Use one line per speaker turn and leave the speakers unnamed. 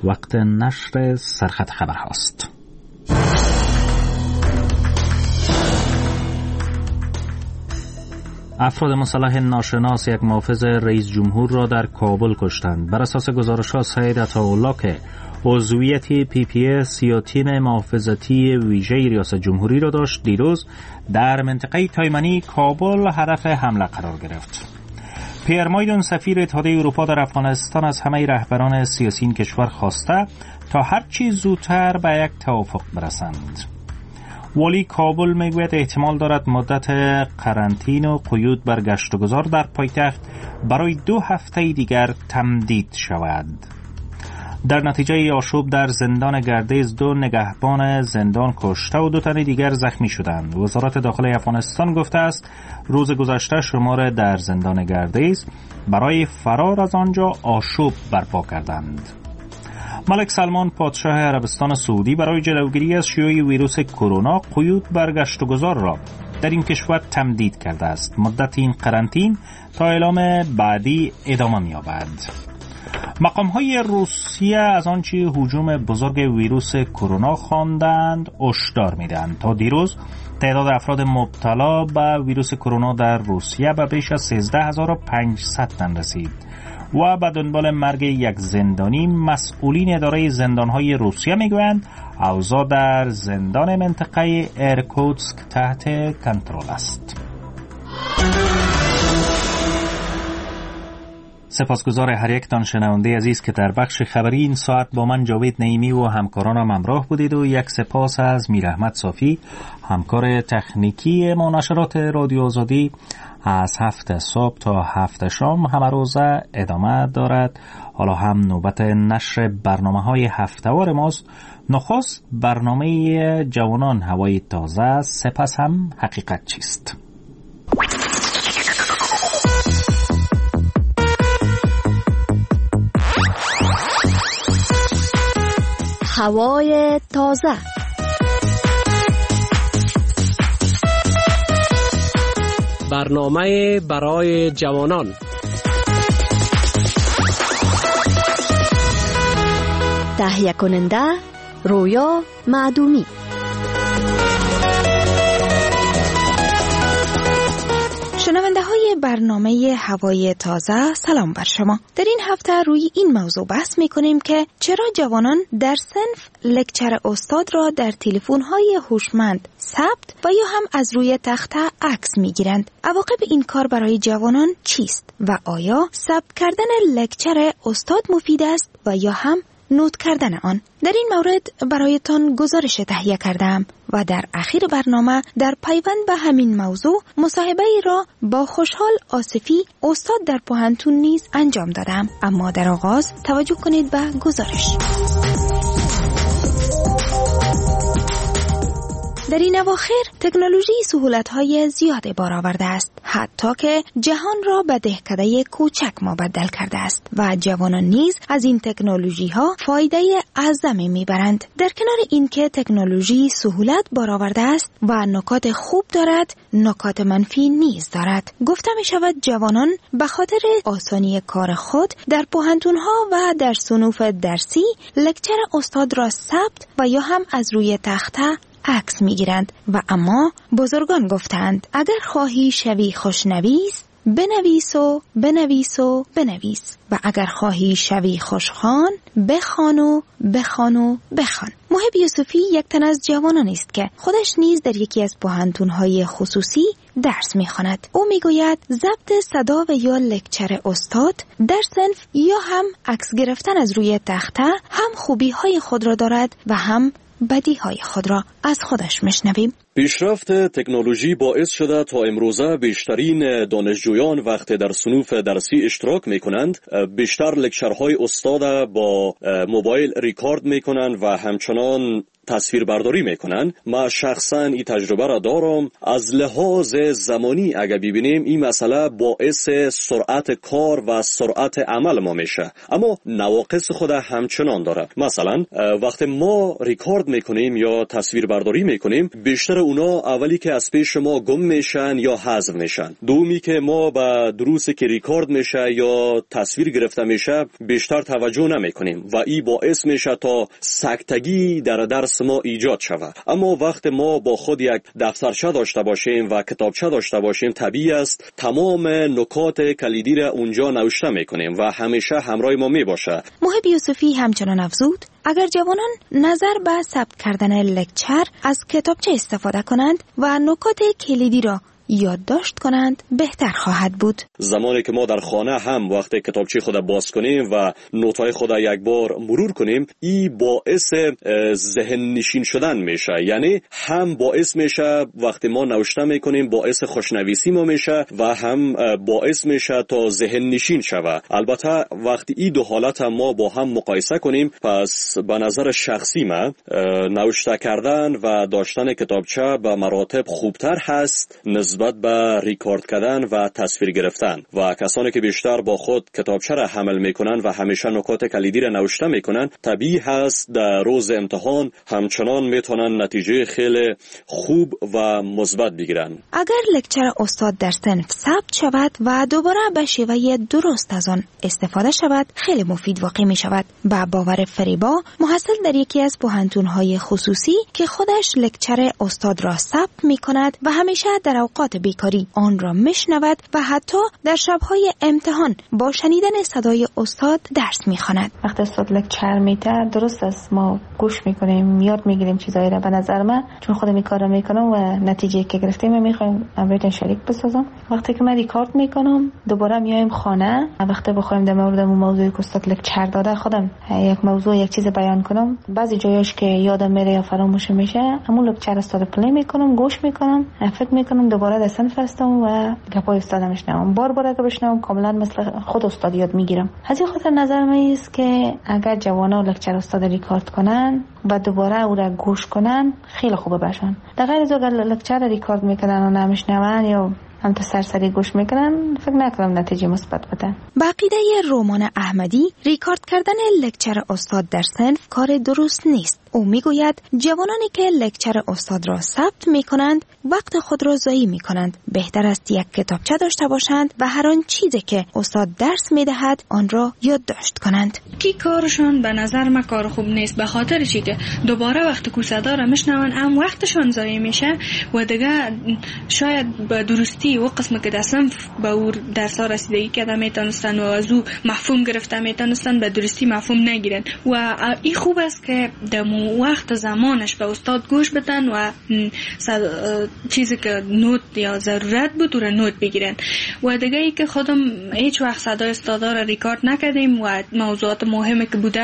وقت نشر سرخط خبر هاست. افراد مسلح ناشناس یک محافظ رئیس جمهور را در کابل کشتند. بر اساس گزارش‌ها سید عطاالله که عضویت PPS یا تیم محافظتی ویژه ریاست جمهوری را داشت، دیروز در منطقه تایمنی کابل هدف حمله قرار گرفت. پیر مایدون سفیر اتحادیه اروپا در افغانستان از همه رهبران سیاسی این کشور خواسته تا هر چی زودتر به یک توافق برسند. والی کابل میگوید احتمال دارد مدت قرنطینه و قیود بر گشت و گذار در پایتخت برای 2 هفته دیگر تمدید شود. در نتیجه آشوب در زندان گردیز 2 نگهبان زندان کشته و 2 تن دیگر زخمی شدند. وزارت داخلی افغانستان گفته است روز گذشته شمار در زندان گردیز برای فرار از آنجا آشوب برپا کردند. ملک سلمان پادشاه عربستان سعودی برای جلوگیری از شیوع ویروس کرونا قیود بر گشت و گذار را در این کشور تمدید کرده است. مدت این قرنطینه تا اعلام بعدی ادامه می‌یابد. مقام‌های روسیه از آنچه هجوم بزرگ ویروس کرونا خواندند هشدار می‌دهند. تا دیروز تعداد افراد مبتلا به ویروس کرونا در روسیه به بیش از 13500 تن رسید و به دنبال مرگ یک زندانی مسئولین اداره زندان‌های روسیه میگویند اوضاع در زندان منطقه ایرکوتسک تحت کنترل است. سپاسگزار هر یکتان شنونده عزیز که در بخش خبری این ساعت با من جاوید نعیمی و همکارانم همراه بودید و یک سپاس از میر احمد صافی همکار تکنیکی ما. نشرات رادیو آزادی از 7 صبح تا 7 شام همه روزه ادامه دارد. حالا هم نوبت نشر برنامه‌های هفته‌وار ماست. نخست برنامه جوانان هوای تازه، سپس هم حقیقت چیست.
هوای تازه.
برنامه برای جوانان.
تهیه کننده رویا معدومی. شنونده های برنامه هوای تازه، سلام بر شما. در این هفته روی این موضوع بحث می کنیم که چرا جوانان در صنف لکچر استاد را در تلفن های هوشمند ثبت و یا هم از روی تخته عکس می گیرند. عواقب این کار برای جوانان چیست و آیا ثبت کردن لکچر استاد مفید است و یا هم نوت کردن آن؟ در این مورد برایتان گزارش تهیه کردم و در اخیر برنامه در پیوند به همین موضوع مصاحبه ای را با خوشحال آصفی استاد در پوهنتون نیز انجام دادم. اما در آغاز توجه کنید به گزارش. در این اواخر تکنولوژی سهولت‌های زیادی بار آورده است، حتی که جهان را به دهکده کوچک مبدل کرده است و جوانان نیز از این تکنولوژی‌ها فایده اعظمی می‌برند. در کنار اینکه تکنولوژی سهولت بار آورده است و نکات خوب دارد، نکات منفی نیز دارد. گفته می‌شود جوانان به خاطر آسانی کار خود در پوهنتون‌ها و در صنوف درسی لکچر استاد را ثبت و یا هم از روی تخته عکس میگیرند و اما بزرگان گفتند اگر خواهی شوی خوشنویس بنویس و بنویس و بنویس و اگر خواهی شوی خوشخوان بخوان و بخوان و بخوان. محب یوسفی یک تن از جوانان است که خودش نیز در یکی از پوهنتون‌های خصوصی درس می‌خواند. او میگوید ضبط صدا و یا لکچر استاد در صنف یا هم عکس گرفتن از روی تخته هم خوبی‌های خود را دارد و هم بدیهای خود را از خودش میشنویم.
پیشرفت تکنولوژی باعث شده تا امروزه بیشترین دانشجویان وقتی در صنوف درسی اشتراک میکنند بیشتر لکچرهای استاد با موبایل ریکارد میکنند و همچنان تصویر برداری میکنن. ما شخصا این تجربه را دارم. از لحاظ زمانی اگر ببینیم این مسئله باعث سرعت کار و سرعت عمل ما میشه، اما نواقص خود همچنان داره. مثلا وقتی ما ریکارد میکنیم یا تصویر برداری میکنیم بیشتر اونا اولی که از پیش ما گم میشن یا حذف میشن. دومی که ما به دروسی که ریکارد میشه یا تصویر گرفته میشه بیشتر توجه نمیکنیم و این باعث میشه تا سکتگی در درس ما ایجاد شود. اما وقت ما با خود یک دفترچه داشته باشیم و کتابچه داشته باشیم، طبیعی است تمام نکات کلیدی را اونجا نوشته میکنیم و همیشه همراه ما میباشه.
محب یوسفی همچنان افزود اگر جوانان نظر به ثبت کردن لکچر از کتابچه استفاده کنند و نکات کلیدی را یادداشت کنند بهتر خواهد بود.
زمانی که ما در خانه هم وقتی کتابچه خود باز کنیم و نوت‌های خود یک بار مرور کنیم، این باعث ذهن نشین شدن میشه. یعنی هم باعث میشه وقتی ما نوشته میکنیم باعث خوشنویسی ما میشه و هم باعث میشه تا ذهن نشین شود. البته وقتی این دو حالت هم ما با هم مقایسه کنیم، پس به نظر شخصی من نوشته کردن و داشتن کتابچه به مراتب خوبتر هست نسبت به ریکارد کردن و تصویر گرفتن. و کسانی که بیشتر با خود کتابچه را حمل میکنن و همیشه نکات کلیدی را نوشته میکنن، طبیعی هست در روز امتحان همچنان میتونن نتیجه خیلی خوب و مثبت بگیرن.
اگر لکچر استاد در صنف ثبت شود و دوباره به شیوه درست از آن استفاده شود، خیلی مفید واقع می شود. با باور فریبا، محصل در یکی از پوهنتون‌های خصوصی که خودش لکچر استاد را ثبت میکند و همیشه در اوقات بیکاری آن را میشنود و حتی در شبهای امتحان با شنیدن صدای استاد درس میخواند.
وقتی استاد لکچر میده درست است ما گوش میکنیم، یاد میگیریم چیزایی را. به نظر من چون خودم این کارو میکنم و نتیجه که گرفتیم میخوایم براتون شریک بسازم. وقتی که من ریکارد میکنم دوباره میایم خانه، وقتی بخوایم در مورد اون موضوعی که استاد لکچر داده خودم یک موضوع یک چیز بیان کنم، بعضی جایاش که یادم میره یا فراموش میشه، همون لکچر استاد پلی میکنم، گوش میکنم، فکر میکنم دوباره در صنف هستم و گپای استادم میشنوم. بار اگه بشنوم کاملا مثل خود استاد یاد میگیرم. از این خاطر نظر من است که اگر جوانا لکچر استاد ریکارد کنن و دوباره او را گوش کنن خیلی خوبه باشن. در غیر از اگر لکچر ریکارد میکنن و نمیشنون یا هم تا سرسری گوش میکنن، فکر نکنم نتیجه مثبت بده.
با عقیده رومان احمدی، ریکارد کردن لکچر استاد در صنف کار درست نیست. او میگوید جوانانی که لکچر استاد را ثبت میکنند وقت خود را ضایع میکنند. بهتر است یک کتابچه داشته باشند و هر آن چیزی که استاد درس میدهد آن را یادداشت کنند.
کی کارشون به نظر من کار خوب نیست، به خاطر چی که دوباره وقت کوسه را میشنون هم وقتشون ضایع میشه و دیگه شاید به درستی و قسم که در صنف به او درس ها رسیدگی کرده میتونستن و از او مفهوم گرفته میتونستن به درستی مفهوم نگیرن. و این خوب است که در وقت زمانش به استاد گوش بدن و چیزی که نوت یا ضرورت بود رو نوت بگیرن. و دیگه ای که خودم هیچ وقت صدای استادا را ریکارد نکردیم و موضوعات مهمی که بوده